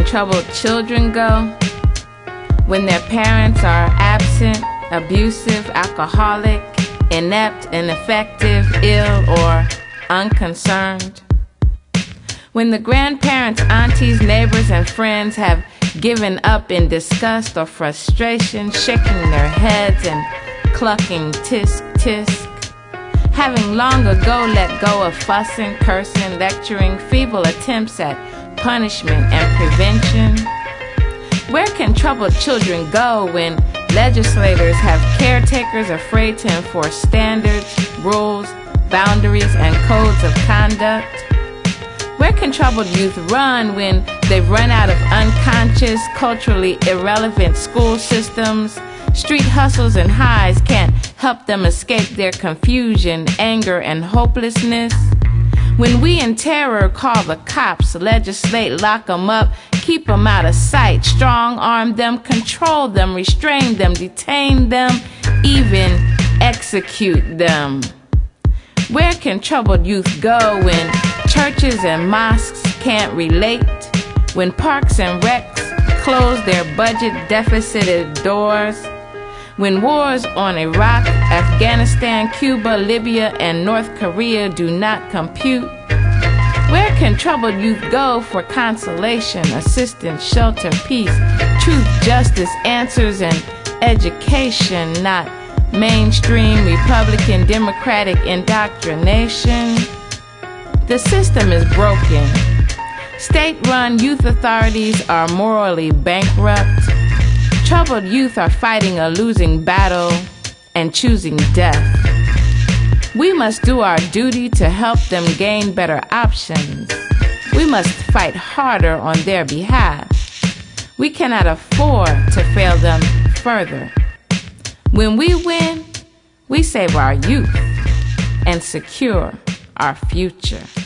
troubled children go? When their parents are absent, abusive, alcoholic, inept, ineffective, ill, or unconcerned? When the grandparents, aunties, neighbors, and friends have given up in disgust or frustration, shaking their heads and clucking tisk, tisk, having long ago let go of fussing, cursing, lecturing, feeble attempts at punishment and prevention? Where can troubled children go when legislators have caretakers afraid to enforce standards, rules, boundaries, and codes of conduct? Where can troubled youth run when they've run out of unconscious, culturally irrelevant school systems? Street hustles and highs can't help them escape their confusion, anger, and hopelessness. When we in terror call the cops, legislate, lock them up, keep them out of sight, strong-arm them, control them, restrain them, detain them, even execute them. Where can troubled youth go when churches and mosques can't relate? When parks and recs close their budget-deficited doors? When wars on Iraq, Afghanistan, Cuba, Libya, and North Korea do not compute? Where can troubled youth go for consolation, assistance, shelter, peace, truth, justice, answers, and education, not mainstream Republican Democratic indoctrination? The system is broken. State-run youth authorities are morally bankrupt. Troubled youth are fighting a losing battle and choosing death. We must do our duty to help them gain better options. We must fight harder on their behalf. We cannot afford to fail them further. When we win, we save our youth and secure our future.